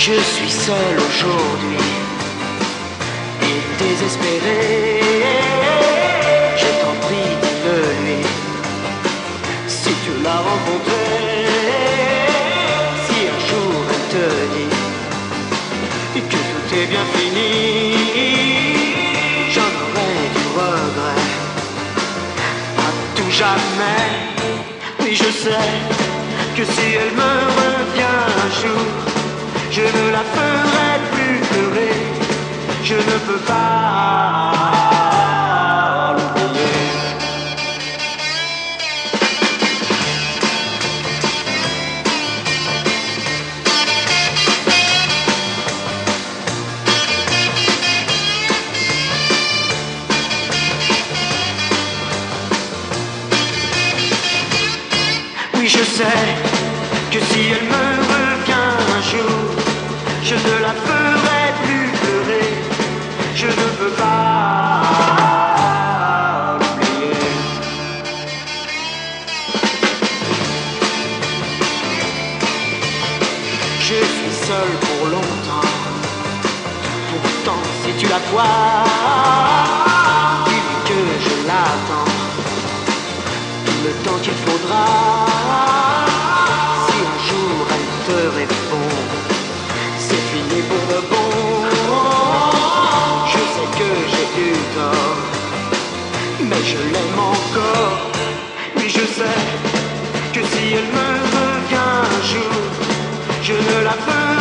Je suis seul aujourd'hui et désespéré. Je t'en prie, dis-le-lui. Si tu l'as rencontrée, si un jour elle te dit que tout est bien fini, j'en aurai du regret à tout jamais. Oui, je sais que si elle me revient un jour, je ne la ferai plus pleurer. Je ne peux pas l'oublier. Oui, je sais que si elle me revient un jour, je ne la ferai plus pleurer. Je ne peux pas l'oublier. Je suis seul pour longtemps. Pourtant, si tu la vois, dis-lui que je l'attends. Le temps qu'il faudra. Si un jour elle te répond, c'est fini pour de bon. Je sais que j'ai eu tort, mais je l'aime encore. Oui, je sais que si elle me revient un jour, je ne la ferai